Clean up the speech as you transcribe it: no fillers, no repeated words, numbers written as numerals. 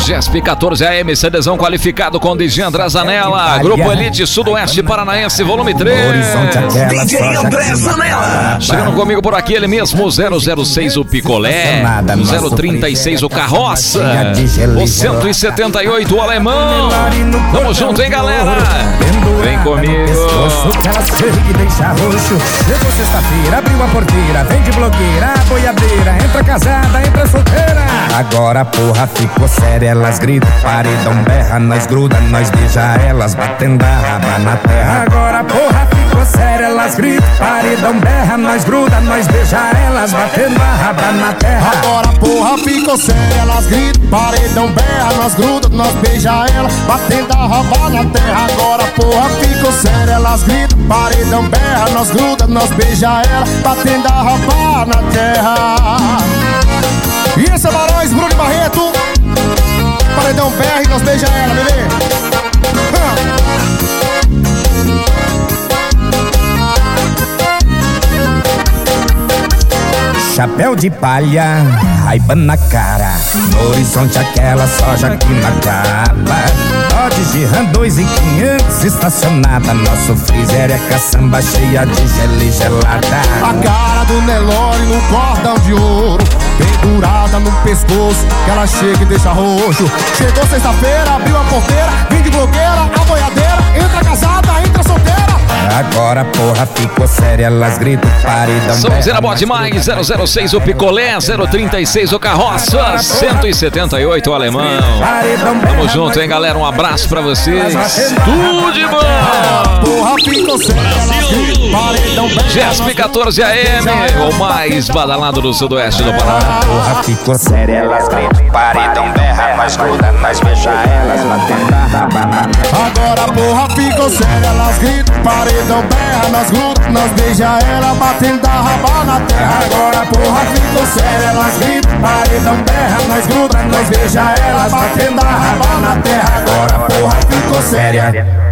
GESP 14 AM, CDzão qualificado com DJ André Zanella. Grupo Elite Sudoeste Paranaense, volume 3. DJ André Zanella. Chegando comigo por aqui, ele mesmo, 006 o Picolé, o 036 o Carroça, o 178 o Alemão. Tamo junto, hein, galera? Vem comigo. Que deixa roxo. Chegou sexta-feira, abriu a porteira, vem de blogueira, boiadeira, entra casada, entra solteira. Agora a porra ficou séria, elas gritam, paredão berra, nós gruda, nós beija elas, batendo a raba na terra. Agora a porra ficou séria, elas gritam, paredão berra, nós gruda, nós beija elas, batendo a raba na terra. Agora a porra ficou séria, elas gritam, paredão berra, nós gruda, nós beija elas, batendo a raba na terra. Agora a porra ficou séria, elas gritam, paredão berra, nós gruda, nós beija ela, batendo a raba na terra. E esse é Barões, Bruno e Barreto, paredão berra e nós beija ela, bebê. Chapéu de palha, raiba na cara, no horizonte aquela soja aqui na capa. Dodge Ram 2.500 estacionada, nosso freezer é caçamba cheia de gelo e gelada. A cara do Nelore no cordão de ouro, pendurada no pescoço, que ela chega e deixa roxo. Chegou sexta-feira, abriu a porteira, vim de blogueira, a boiadeira, entra casada, entra solteira. Agora a porra ficou séria, elas gritam, paredão. Sonzeira boa demais, 006 o Picolé, 036 o Carroça, 178 o Alemão. Tamo junto, hein, galera? Um abraço pra vocês. Tudo de bom! Porra ficou séria, paredão. GESP 14 AM, o mais badalado do sudoeste do Paraná. Porra ficou séria, elas gritam, paredão berra, nós gruda, nós beija elas, batendo a raba na terra. Agora a porra ficou séria, elas gritam, paredão berra, nós gruda, nós beija ela, batendo a raba na terra. Agora a porra ficou séria, elas gritam, paredão berra, nós gruda, nós beija elas, batendo a raba na terra. Agora a porra ficou séria.